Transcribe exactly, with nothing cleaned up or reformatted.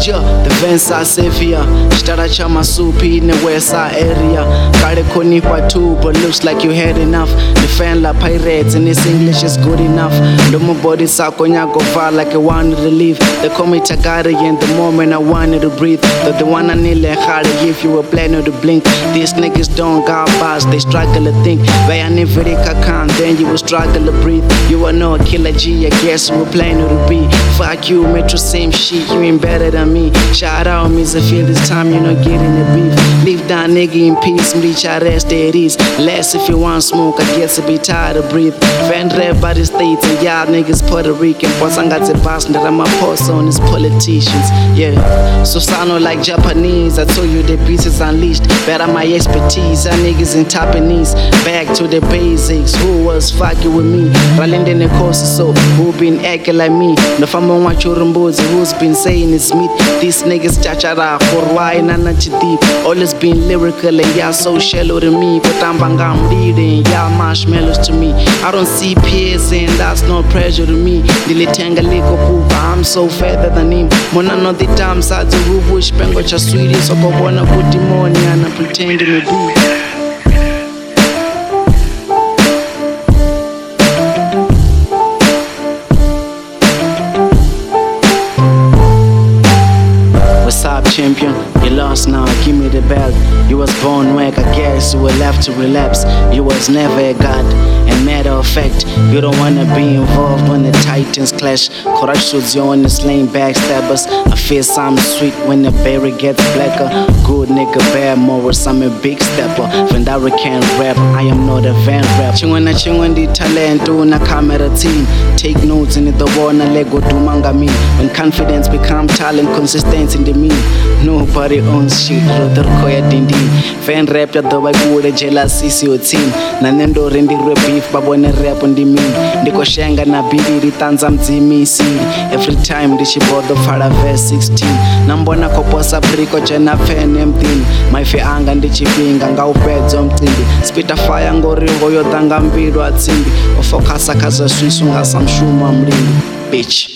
Yeah, the vents are severe. Stara cha masupi in the west side area. Kare konipa too, but looks like you had enough. The fan la pirates and this English is good enough. No more body sakonya go far like I wanted to leave. They call me Tagari and the moment I wanted to breathe. But the one I need like hard to give you a plan to blink. These niggas don't got bars, they struggle to think. Why I never can, then you will struggle to breathe. You are no killer G, I guess you were planning to be. Fuck you, Metro, same shit, you ain't better than me. Shout out me, I feel this time you're not getting the beef. Leave that nigga in peace, reach our rest there is. Less if you want smoke, I guess I be tired of breathe. Fan rap by the states and y'all niggas Puerto Rican. Boss I got the boss that I'm a post on these politicians. Yeah, so sound like Japanese. I told you the beast is unleashed. Better my expertise, our niggas in Japanese. Back to the basics, who was fucking with me? Rallying in the course, so who been acting like me? No fama watch your rumbles, who's been saying it's me? These niggas chachara for why nana deep. Always been lyrical and y'all so shallow to me. But I'm bangam leading, y'all marshmallows to me. I don't see peers and that's no pressure to me. Dilitanga liko pupa, I'm so feather than him. Mona no the time sad to rubush pengo cha sweetie. So go wanna put the money and I pretend to be. Champion, you lost now, give me the belt. You was born whack, I guess you were left to relapse. You was never a god, and matter of fact, you don't wanna be involved when the titans clash. Courage shoots you on the sling backstabbers. I feel some sweet when the berry gets blacker. Good nigga, bad morals, I'm a big stepper. Vendara can't rap, I am not a van rap. Chingwana chingwandi talent, na camera team. Take notes in the war, na lego do manga me. When confidence become talent, consistency in the mean. Nobody owns shit, brother koya dindi. Fan rap ya doba kude jealousy si your team. Na nendo rendi rap beef babone rap on the mean. Ndiko shenga na bibi ritanza mzimi siri. Every time dishi bodo fara verse sixteen. Nambona koposa briko jena fan empty. My fe anga ndichi pinga nga upedzo mtindi. Spita fire ngori ngoyo tanga mbiru atsimbi. Ofokasa kaza swisu nga samshuma mlindi. Bitch.